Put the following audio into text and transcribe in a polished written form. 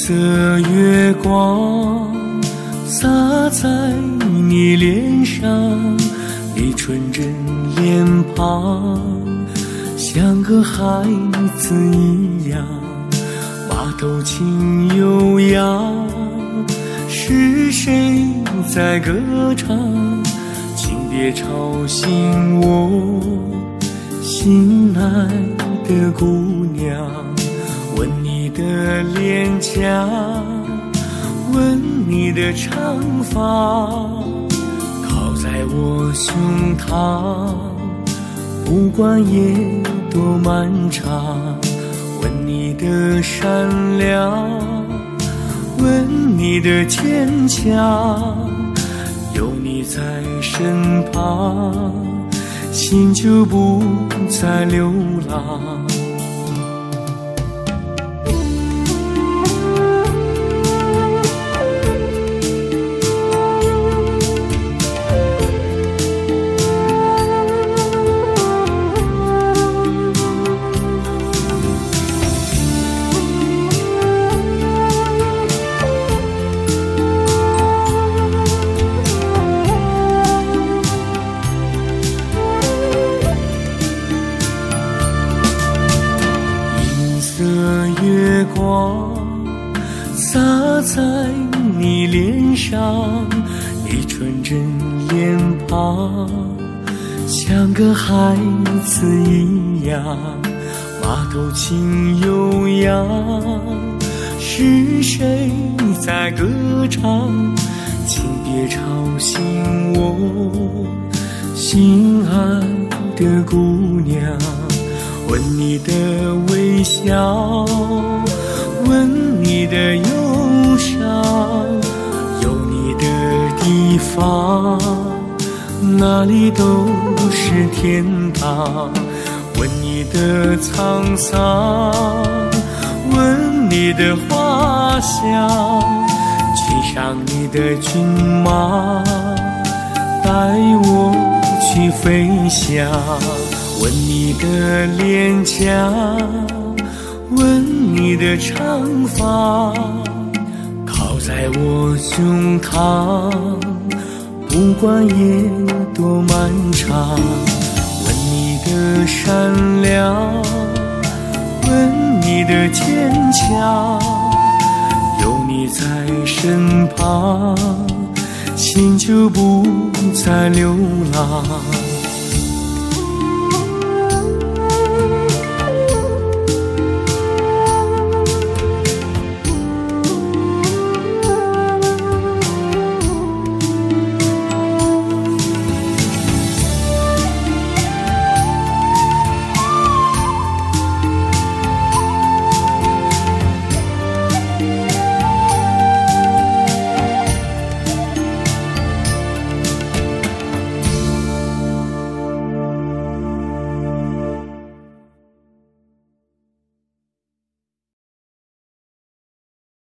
色月光洒在你脸上，你纯真脸庞像个孩子一样，马头琴悠扬，是谁在歌唱？请别吵醒我心爱的姑娘，吻你的脸颊，吻你的长发，靠在我胸膛，不管夜多漫长，吻你的善良，吻你的坚强，有你在身旁，心就不再流浪。月光洒在你脸上，你纯真脸庞像个孩子一样，马头琴悠扬，是谁在歌唱？请别吵醒我心爱的姑娘，吻你的微笑，吻你的忧伤，有你的地方，哪里都是天堂。吻你的沧桑，吻你的花香，骑上你的骏马，带我去飞翔。吻你的脸颊，吻你的长发，靠在我胸膛，不管夜多漫长。吻你的善良，吻你的坚强，有你在身旁，心就不再流浪。